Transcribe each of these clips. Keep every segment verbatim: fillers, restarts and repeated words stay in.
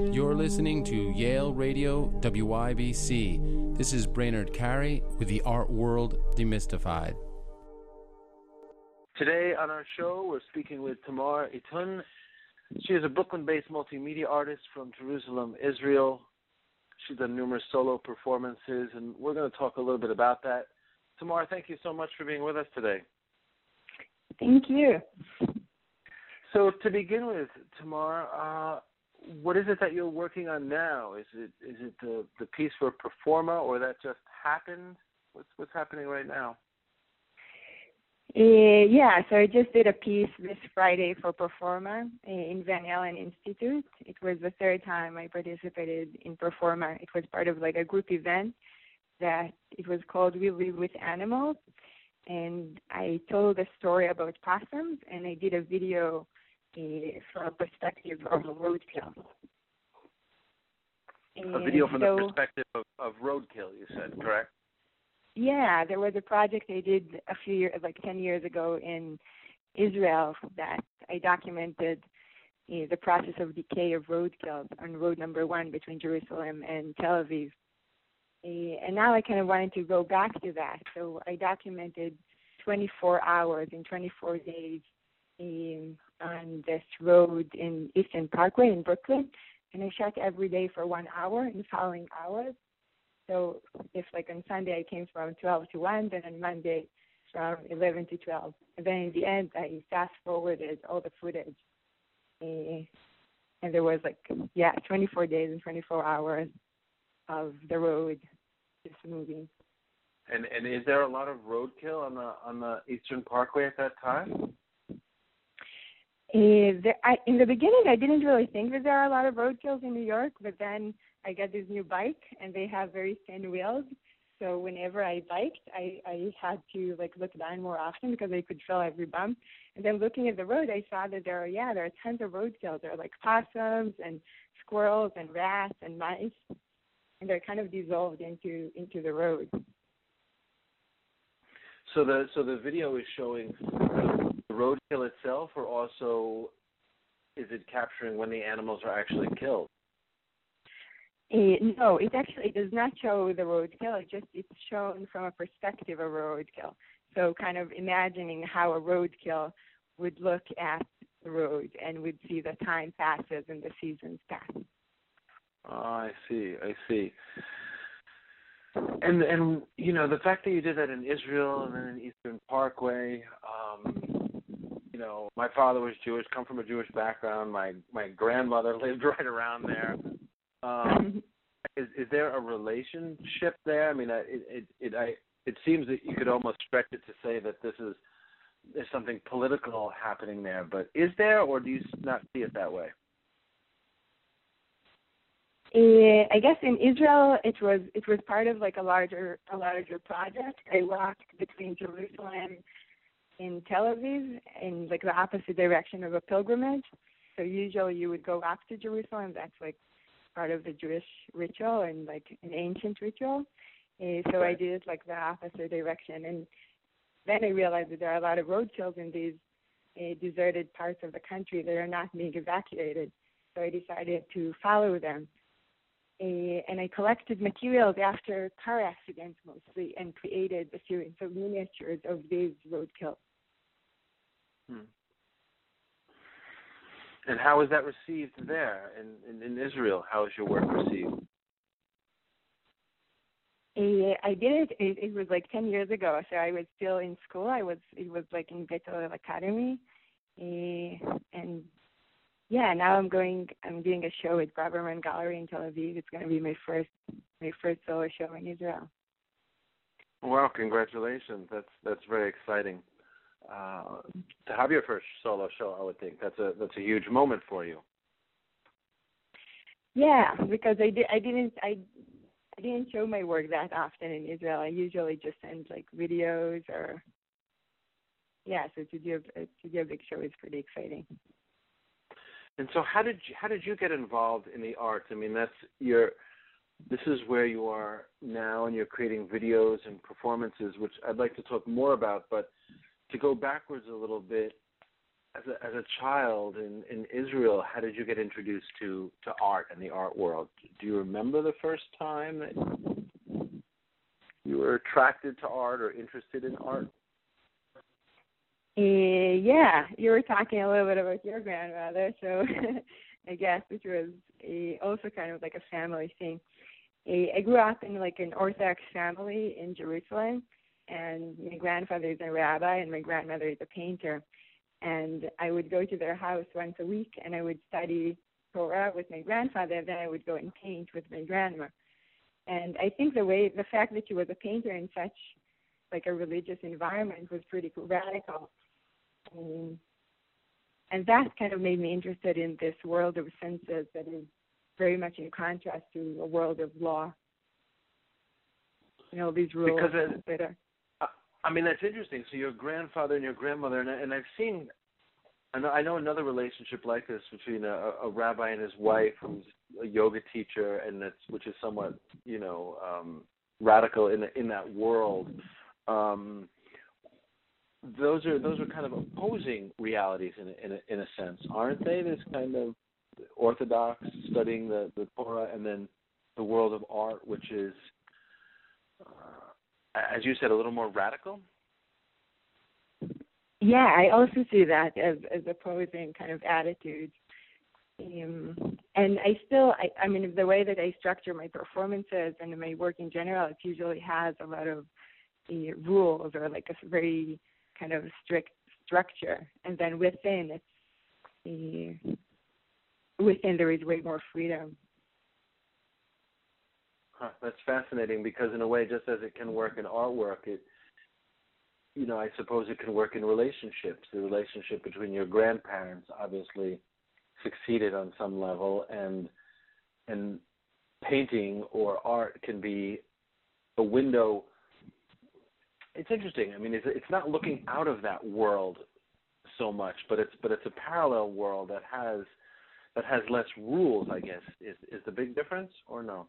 You're listening to Yale Radio W I B C. This is Brainerd Carey with the Art World Demystified. Today on our show, we're speaking with Tamar Itun. She is a Brooklyn-based multimedia artist from Jerusalem, Israel. She's done numerous solo performances, and we're going to talk a little bit about that. Tamar, thank you so much for being with us today. Thank you. So to begin with, Tamar, uh, what is it that you're working on now? Is it is it the, the piece for Performa, or that just happened? What's what's happening right now? Uh, yeah, so I just did a piece this Friday for Performa in Van Allen Institute. It was the third time I participated in Performa. It was part of like a group event that it was called We Live with Animals, and I told a story about possums, and I did a video uh, from a perspective of a roadkill. A video from so, the perspective of, of roadkill, you said, correct? Yeah, there was a project I did a few years, like ten years ago in Israel, that I documented uh, the process of decay of roadkill on road number one between Jerusalem and Tel Aviv. Uh, and now I kind of wanted to go back to that. So I documented twenty-four hours in twenty-four days um, on this road in Eastern Parkway in Brooklyn. And I shot every day for one hour in the following hours. So if like on Sunday I came from twelve to one, then on Monday from eleven to twelve. And then in the end I fast forwarded all the footage. Uh, and there was like, yeah, twenty-four days and twenty-four hours of the road just moving. And and is there a lot of roadkill on the on the Eastern Parkway at that time? Uh, there, I, in the beginning, I didn't really think that there are a lot of roadkills in New York, but then I got this new bike, and they have very thin wheels. So whenever I biked, I, I had to like look down more often because I could feel every bump. And then looking at the road, I saw that there are yeah there are tons of roadkills. There are like possums and squirrels and rats and mice, and they're kind of dissolved into into the road. So the so the video is showing the roadkill itself, or also is it capturing when the animals are actually killed? Uh, no, it actually does not show the roadkill. It just it's shown from a perspective of a roadkill. So kind of imagining how a roadkill would look at the road and would see the time passes and the seasons pass. Oh, I see. I see. And and you know the fact that you did that in Israel and then in Eastern Parkway. Um, you know, my father was Jewish, come from a Jewish background. My my grandmother lived right around there. Um, is is there a relationship there? I mean, it it it I it seems that you could almost stretch it to say that this is there's something political happening there. But is there, or do you not see it that way? Uh, I guess in Israel it was it was part of like a larger a larger project. I walked between Jerusalem and Tel Aviv in like the opposite direction of a pilgrimage. So usually you would go up to Jerusalem. That's like part of the Jewish ritual and like an ancient ritual. Uh, so right. I did it like the opposite direction, and then I realized that there are a lot of roadkills in these uh, deserted parts of the country that are not being evacuated. So I decided to follow them. Uh, and I collected materials after car accidents mostly and created a series of miniatures of these roadkills. Hmm. And how is that received there in, in, in Israel? How is your work received? Uh, I did it, it, it was like ten years ago, so I was still in school. I was, it was like in Beit Hillel Academy. Uh, and Yeah, now I'm going. I'm doing a show at Braverman Gallery in Tel Aviv. It's going to be my first, my first solo show in Israel. Wow! Congratulations. That's that's very exciting. Uh, to have your first solo show, I would think that's a that's a huge moment for you. Yeah, because I did. I didn't. I. I didn't show my work that often in Israel. I usually just send like videos or. Yeah, so to do a, to do a big show is pretty exciting. And so, how did you, how did you get involved in the arts? I mean, that's your. This is where you are now, and you're creating videos and performances, which I'd like to talk more about. But to go backwards a little bit, as a, as a child in, in Israel, how did you get introduced to, to art and the art world? Do you remember the first time that you were attracted to art or interested in art? Uh, yeah, you were talking a little bit about your grandmother, so I guess this was a, also kind of like a family thing. A, I grew up in like an Orthodox family in Jerusalem, and my grandfather is a rabbi and my grandmother is a painter. And I would go to their house once a week, and I would study Torah with my grandfather, and then I would go and paint with my grandma. And I think the way, the fact that she was a painter in such like a religious environment was pretty radical. Um, and that kind of made me interested in this world of senses that is very much in contrast to a world of law. You know, these rules. Because it, that are, I mean, that's interesting. So your grandfather and your grandmother, and, and I've seen, I know, I know another relationship like this between a, a rabbi and his wife, who's a yoga teacher, and that's which is somewhat, you know, um, radical in in that world. Um, those are those are kind of opposing realities in a, in a, in a sense, aren't they? This kind of Orthodox studying the, the Torah, and then the world of art, which is, uh, as you said, a little more radical. Yeah, I also see that as as opposing kind of attitudes. Um, and I still, I, I mean, the way that I structure my performances and my work in general, it usually has a lot of the rules or like a very kind of strict structure. And then within, it's the, within there is way more freedom. Huh, that's fascinating because in a way, just as it can work in artwork, it, you know, I suppose it can work in relationships. The relationship between your grandparents obviously succeeded on some level, and and painting or art can be a window. It's interesting. I mean, it's, it's not looking out of that world so much, but it's but it's a parallel world that has that has less rules, I guess. Is is the big difference, or no?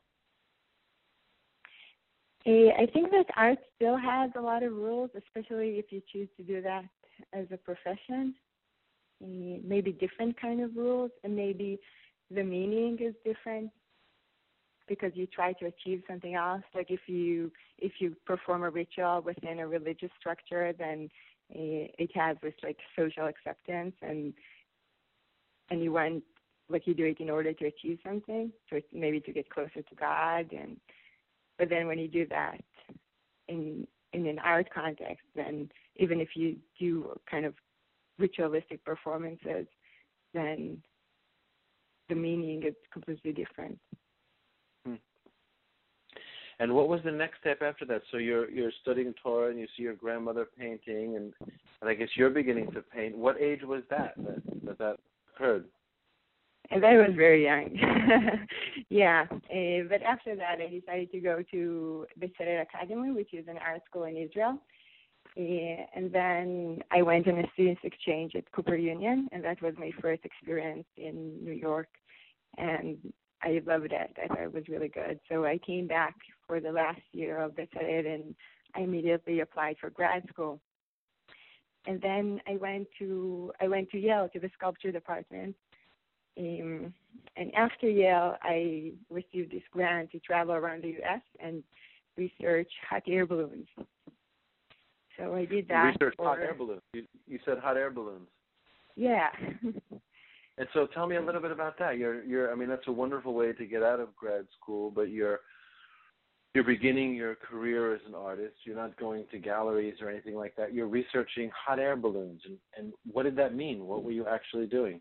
I think that art still has a lot of rules, especially if you choose to do that as a profession. Maybe different kind of rules, and maybe the meaning is different because you try to achieve something else. Like if you if you perform a ritual within a religious structure, then it has this like social acceptance, and and you want like you do it in order to achieve something, so it's maybe to get closer to God. And but then when you do that in in an art context, then even if you do kind of ritualistic performances, then the meaning is completely different. Hmm. And what was the next step after that? So you're you're studying Torah, and you see your grandmother painting, and, and I guess you're beginning to paint. What age was that that that, that occurred? And I was very young. yeah. Uh, but after that, I decided to go to the Tzaded Academy, which is an art school in Israel. Uh, and then I went on a students' exchange at Cooper Union, and that was my first experience in New York. And I loved it. I thought it was really good. So I came back for the last year of the Tzaded, and I immediately applied for grad school. And then I went to I went to Yale to the sculpture department. Um, and after Yale, I received this grant to travel around the U S and research hot air balloons. So I did that. You researched for, hot air balloons. You, you said hot air balloons. Yeah. And so tell me a little bit about that. You're, you're. I mean, that's a wonderful way to get out of grad school, but you're, you're beginning your career as an artist. You're not going to galleries or anything like that. You're researching hot air balloons. And, and what did that mean? What were you actually doing?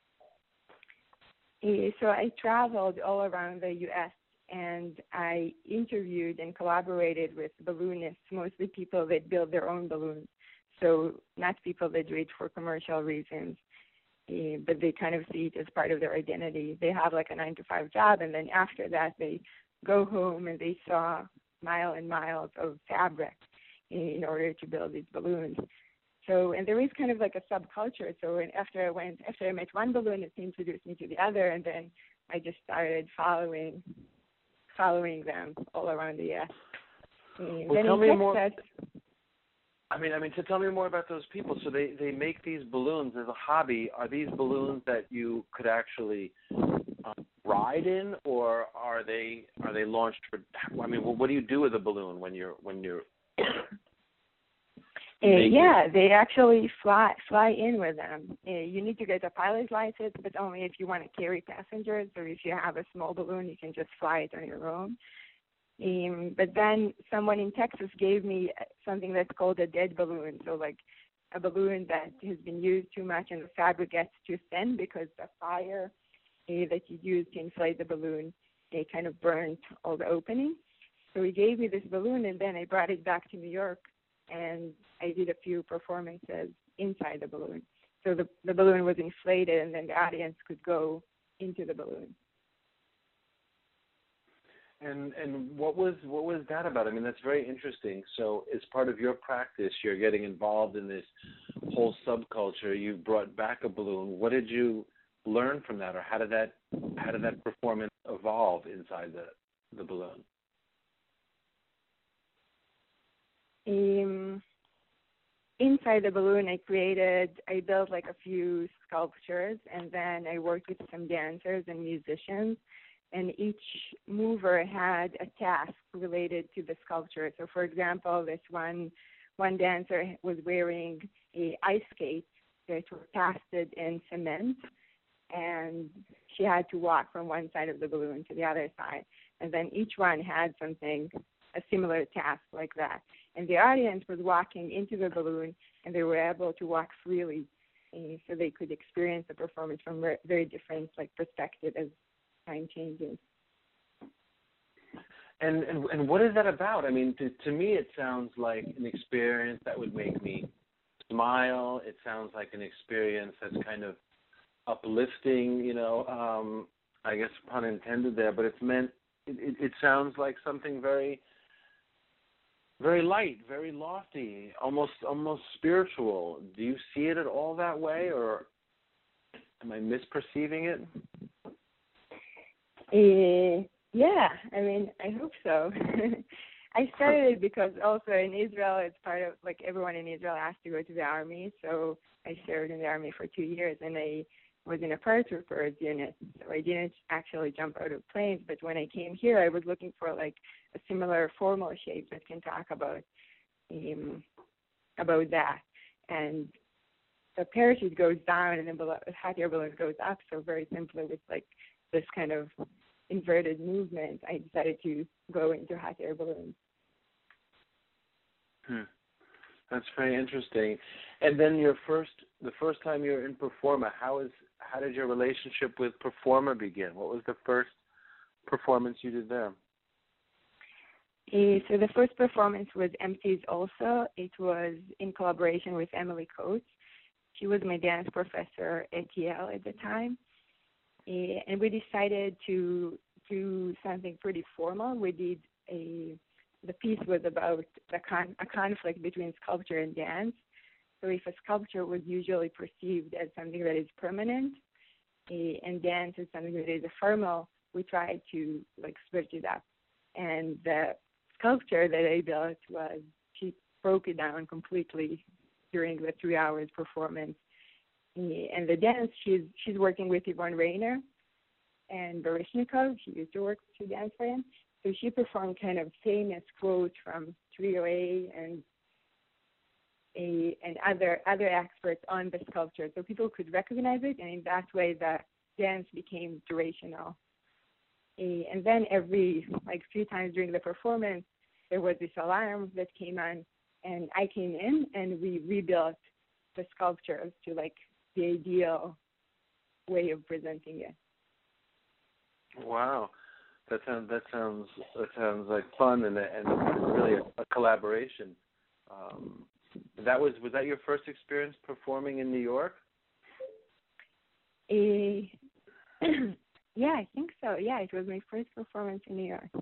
So I traveled all around the U S and I interviewed and collaborated with balloonists, mostly people that build their own balloons. So not people that do it for commercial reasons, uh, but they kind of see it as part of their identity. They have like a nine to five job, and then after that they go home and they saw mile and miles of fabric in order to build these balloons. So, and there is kind of like a subculture. So after I went, after I met one balloonist, he introduced me to the other, and then I just started following, following them all around the U S. And Well, then tell in me more. Texas, I mean, I mean, to tell me more about those people. So they, they make these balloons as a hobby. Are these balloons that you could actually uh, ride in, or are they are they launched for? I mean, well, what do you do with a balloon when you're when you're? Uh, yeah, they actually fly fly in with them. Uh, you need to get a pilot's license, but only if you want to carry passengers, or if you have a small balloon, you can just fly it on your own. Um, but then someone in Texas gave me something that's called a dead balloon. So like a balloon that has been used too much and the fabric gets too thin because the fire uh, that you used to inflate the balloon, they kind of burnt all the openings. So he gave me this balloon, and then I brought it back to New York, and I did a few performances inside the balloon. So the, the balloon was inflated, and then the audience could go into the balloon. And and what was what was that about? I mean, that's very interesting. So as part of your practice, you're getting involved in this whole subculture. You brought back a balloon. What did you learn from that, or how did that how did that performance evolve inside the the balloon? Um, inside the balloon, I created, I built like a few sculptures, and then I worked with some dancers and musicians. And each mover had a task related to the sculpture. So, for example, this one one dancer was wearing a ice skates that were casted in cement, and she had to walk from one side of the balloon to the other side. And then each one had something, a similar task like that. And the audience was walking into the balloon, and they were able to walk freely, uh, so they could experience the performance from very, very different like perspectives as time changes. And, and and what is that about? I mean, to, to me, it sounds like an experience that would make me smile. It sounds like an experience that's kind of uplifting, you know, um, I guess pun intended there, but it's meant, it, it, it sounds like something very, very light, very lofty, almost almost spiritual. Do you see it at all that way, or am I misperceiving it? Uh, yeah, I mean, I hope so. I started it because also in Israel, it's part of, like, everyone in Israel has to go to the army. So I served in the army for two years, and I was in a paratroopers unit. So I didn't actually jump out of planes, but when I came here, I was looking for, like, a similar formal shape that can talk about um, about that. And the parachute goes down, and then the hot air balloon goes up. So very simply, with, like, this kind of inverted movement, I decided to go into hot air balloons. Hmm. That's very interesting. And then your first, the first time you were in Performa, how is how did your relationship with Performa begin? What was the first performance you did there? Uh, so the first performance was M C's also. It was in collaboration with Emily Coates. She was my dance professor at Yale at the time. Uh, and we decided to do something pretty formal. We did a, the piece was about the con, a conflict between sculpture and dance. So if a sculpture was usually perceived as something that is permanent, uh, and dance is something that is ephemeral, we tried to like switch it up. And the sculpture that I built was, she broke it down completely during the three hours performance. And the dance, she's she's working with Yvonne Rainer and Baryshnikov. She used to work to dance for him. So she performed kind of famous quotes from three oh eight and a, and other other experts on the sculpture, so people could recognize it, and in that way the dance became durational. A, and then every like few times during the performance, there was this alarm that came on, and I came in and we rebuilt the sculptures to like the ideal way of presenting it. Wow, that sounds that sounds that sounds like fun and and really a, a collaboration. Um, that was was that your first experience performing in New York? A, yeah, I think so. Yeah, it was my first performance in New York.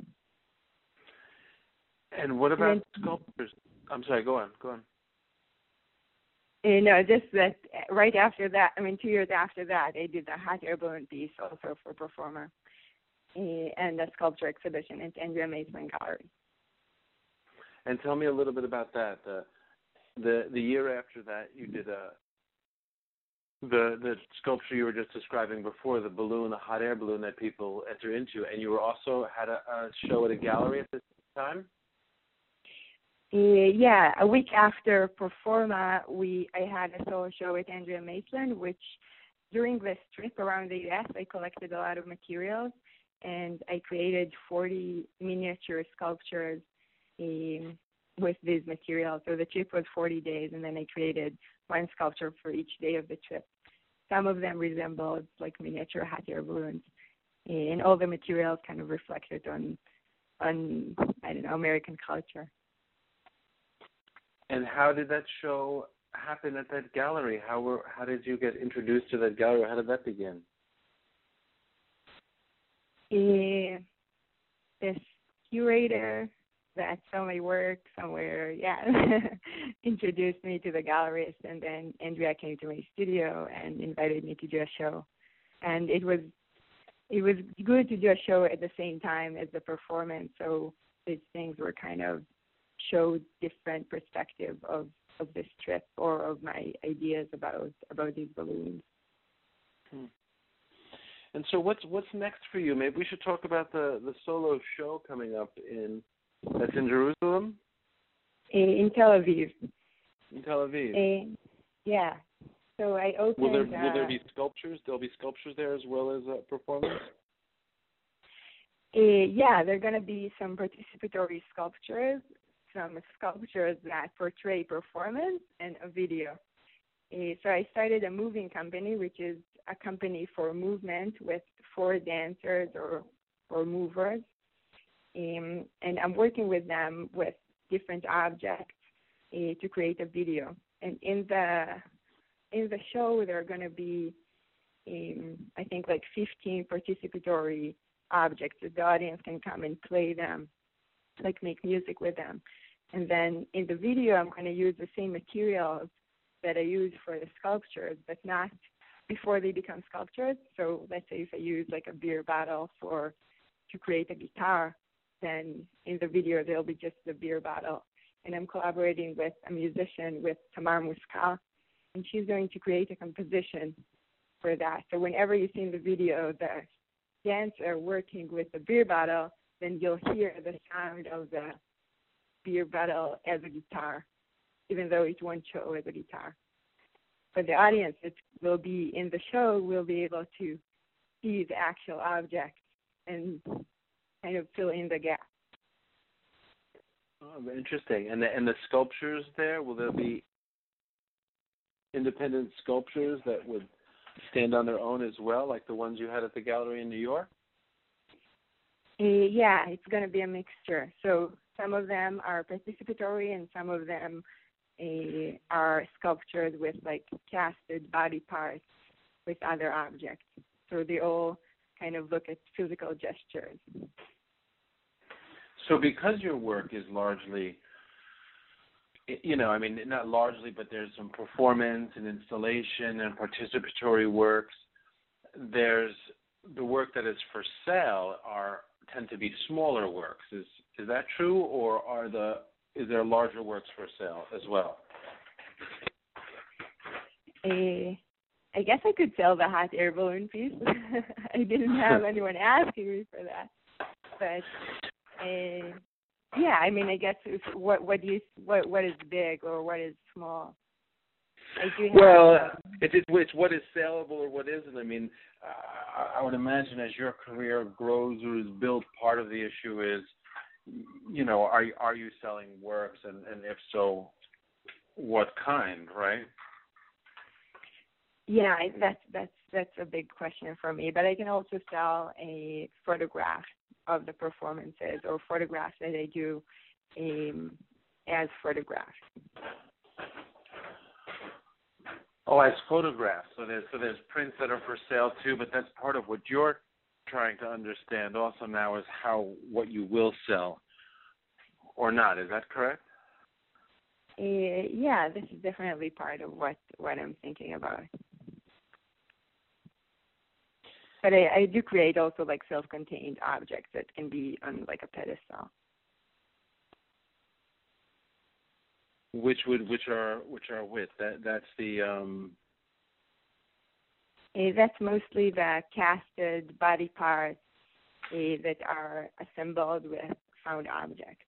And what about and then, sculptures? I'm sorry. Go on. Go on. You know, just that right after that, I mean, two years after that, I did the hot air balloon piece also for Performa, and a sculpture exhibition at Andrea Mason Gallery. And tell me a little bit about that. Uh, the the year after that, you did a the the sculpture you were just describing before, the balloon, the hot air balloon that people enter into, and you were also had a, a show at a gallery at the same time. Uh, yeah, a week after Performa, we I had a solo show with Andrea Maitland, which during this trip around the U S, I collected a lot of materials, and I created forty miniature sculptures um, with these materials. So the trip was forty days, and then I created one sculpture for each day of the trip. Some of them resembled like miniature hot air balloons, and all the materials kind of reflected on, on I don't know, American culture. And how did that show happen at that gallery? How were how did you get introduced to that gallery? How did that begin? Uh, this curator that saw my work somewhere, yeah, introduced me to the gallerist, and then Andrea came to my studio and invited me to do a show. And it was it was good to do a show at the same time as the performance, so these things were kind of showed different perspective of, of this trip or of my ideas about about these balloons. Hmm. And so what's what's next for you? Maybe we should talk about the, the solo show coming up in that's in Jerusalem? In Tel Aviv. In Tel Aviv. Uh, yeah. So I opened. Will there uh, will there be sculptures? There'll be sculptures there as well as a performance? Uh, yeah, there are going to be some participatory sculptures, some sculptures that portray performance, and a video. Uh, so I started a moving company, which is a company for movement with four dancers or, or movers. Um, and I'm working with them with different objects uh, to create a video. And in the in the show, there are going to be, um, I think, like fifteen participatory objects that the audience can come and play them, like make music with them. And then in the video, I'm going to use the same materials that I use for the sculptures, but not before they become sculptures. So let's say if I use like a beer bottle for to create a guitar, then in the video there'll be just the beer bottle. And I'm collaborating with a musician, with Tamar Muskal, and she's going to create a composition for that. So whenever you see in the video the dancer working with the beer bottle, then you'll hear the sound of the beer bottle as a guitar, even though it won't show as a guitar. For the audience, it will be in the show, we'll be able to see the actual object and kind of fill in the gap. Oh, interesting. And the, and the sculptures there, will there be independent sculptures that would stand on their own as well, like the ones you had at the gallery in New York? Uh, yeah, it's going to be a mixture. So some of them are participatory and some of them uh, are sculptures with like casted body parts with other objects. So they all kind of look at physical gestures. So because your work is largely, you know, I mean, not largely, but there's some performance and installation and participatory works, there's the work that is for sale are tend to be smaller works. Is is that true, or are the is there larger works for sale as well? Uh, I guess I could sell the hot air balloon piece. I didn't have anyone asking me for that, but uh, yeah, I mean, I guess if, what what do you what what is big or what is small? I do have well, some. it's, it's what is saleable or what isn't. I mean, uh, I would imagine as your career grows or is built, part of the issue is, you know, are are you selling works, and, and if so, what kind, right? Yeah, that's that's that's a big question for me. But I can also sell a photograph of the performances or photographs that I do um, as photographs. Oh, as photographs. So there's so there's prints that are for sale too. But that's part of what you're trying to understand also now is how what you will sell or not. Is that correct? Uh, yeah, this is definitely part of what, what I'm thinking about. But I, I do create also like self-contained objects that can be on like a pedestal. which would which are which are with that that's the um. Uh, that's mostly the casted body parts uh, that are assembled with found objects.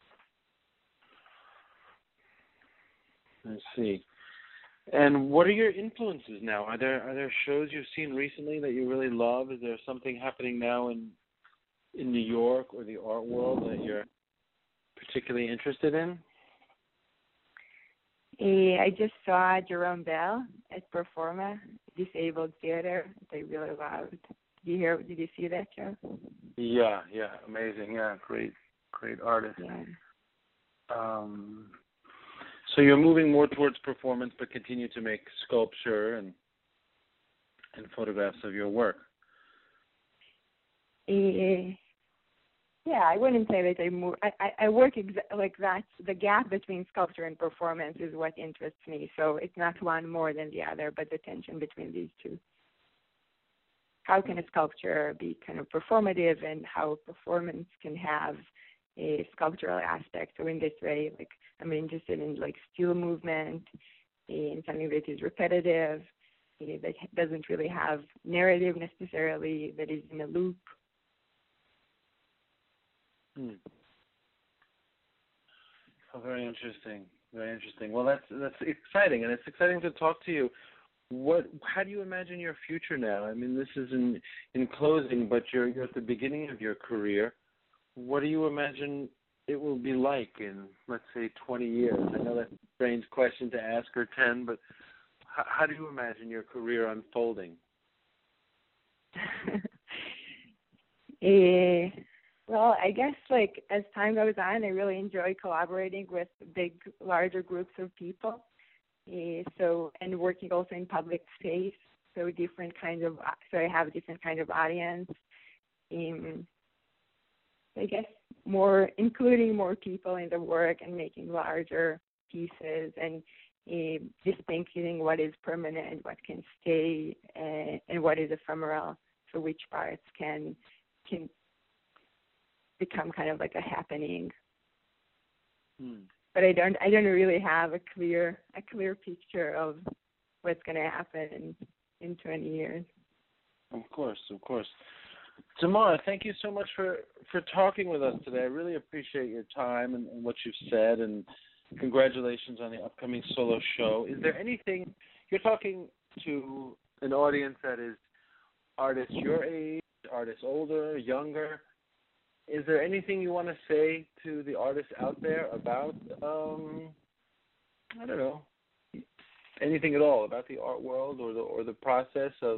I see. And what are your influences now? Are there are there shows you've seen recently that you really love? Is there something happening now in in New York or the art world that you're particularly interested in? Uh, I just saw Jerome Bell at Performa, Disabled Theater. That I really loved. Did you hear? Did you see that show? Yeah, yeah, amazing. Yeah, great, great artist. Yeah. Um, so you're moving more towards performance, but continue to make sculpture and and photographs of your work. Uh, yeah, I wouldn't say that I move. I, I, I work exa- like that. The gap between sculpture and performance is what interests me. So it's not one more than the other, but the tension between these two. How can a sculpture be kind of performative, and how performance can have a sculptural aspect? So in this way, like I'm interested in like still movement, in something that is repetitive, that doesn't really have narrative necessarily, that is in a loop. Hmm. Oh, very interesting. Very interesting. Well, that's that's exciting, and it's exciting to talk to you. What? How do you imagine your future now? I mean, this is in in closing, but you're you're at the beginning of your career. What do you imagine it will be like in, let's say, twenty years? I know that's a strange question to ask, or ten, but how, how do you imagine your career unfolding? uh, well, I guess like as time goes on, I really enjoy collaborating with big, larger groups of people. Uh, so and working also in public space, so different kinds of so I have different kinds of audience. Um, I guess more including more people in the work and making larger pieces and uh, distincting what is permanent, what can stay, uh, and what is ephemeral. So which parts can can become kind of like a happening. Hmm. But I don't I don't really have a clear a clear picture of what's going to happen in, in twenty years. Of course, of course. Tamara, thank you so much for, for talking with us today. I really appreciate your time and, and what you've said, and congratulations on the upcoming solo show. Is there anything, you're talking to an audience that is artists your age, artists older, younger. Is there anything you want to say to the artists out there about, um, I don't know, anything at all about the art world or the or the process of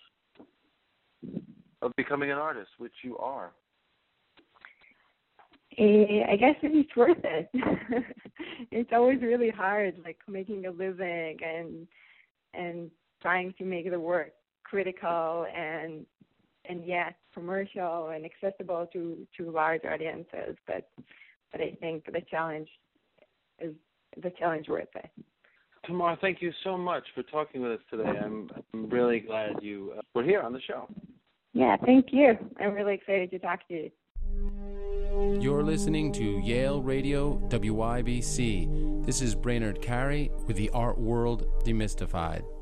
of becoming an artist, which you are? Uh, I guess it's worth it. It's always really hard, like making a living and and trying to make the work critical and and yet commercial and accessible to, to large audiences. But but I think the challenge is the challenge worth it. Tamara, thank you so much for talking with us today. I'm I'm really glad you uh, were here on the show. Yeah, thank you. I'm really excited to talk to you. You're listening to Yale Radio W I B C. This is Brainerd Carey with the Art World Demystified.